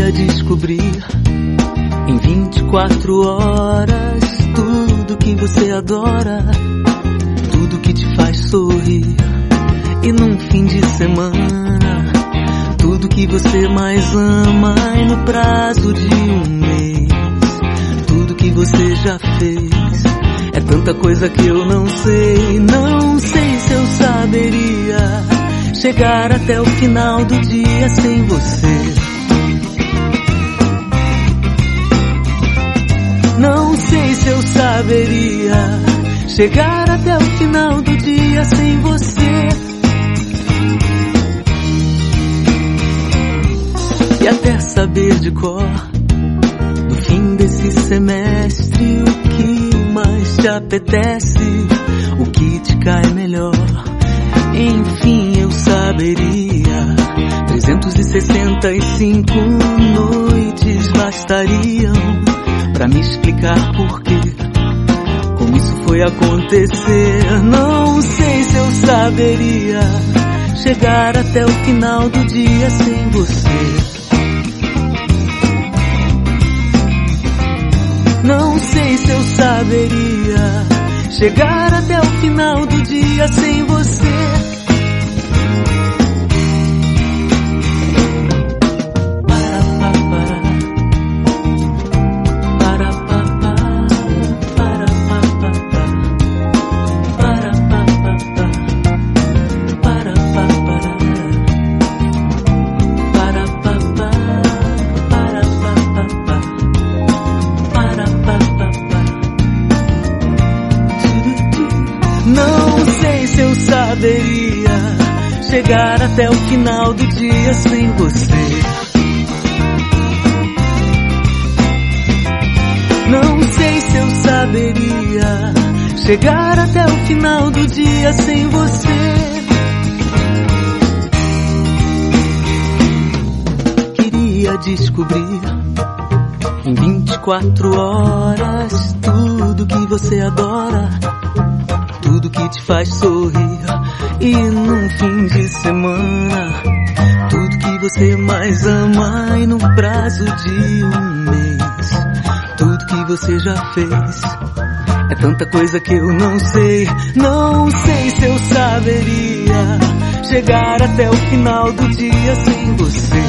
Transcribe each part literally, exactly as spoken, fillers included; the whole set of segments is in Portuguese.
Queria descobrir em vinte e quatro horas tudo que você adora, tudo que te faz sorrir. E num fim de semana, tudo que você mais ama. E no prazo de um mês, tudo que você já fez. É tanta coisa que eu não sei, não sei se eu saberia chegar até o final do dia sem você. Não sei se eu saberia chegar até o final do dia sem você. E até saber de cor, no fim desse semestre, o que mais te apetece, o que te cai melhor. Enfim, eu saberia. trezentas e sessenta e cinco noites bastariam pra me explicar por quê, como isso foi acontecer. Não sei se eu saberia chegar até o final do dia sem você. Não sei se eu saberia chegar até o final do dia sem você. Não sei se eu saberia chegar até o final do dia sem você. Não sei se eu saberia chegar até o final do dia sem você. Queria descobrir em vinte e quatro horas tudo que você adora, tudo que te faz sorrir. E num fim de semana, tudo que você mais ama. E num prazo de um mês, tudo que você já fez. É tanta coisa que eu não sei. Não sei se eu saberia chegar até o final do dia sem você.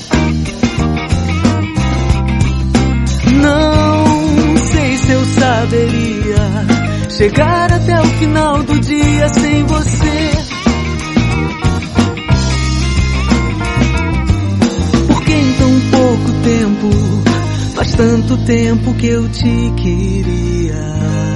Não sei se eu saberia chegar até o final do dia sem você. Porque em tão pouco tempo, faz tanto tempo que eu te queria.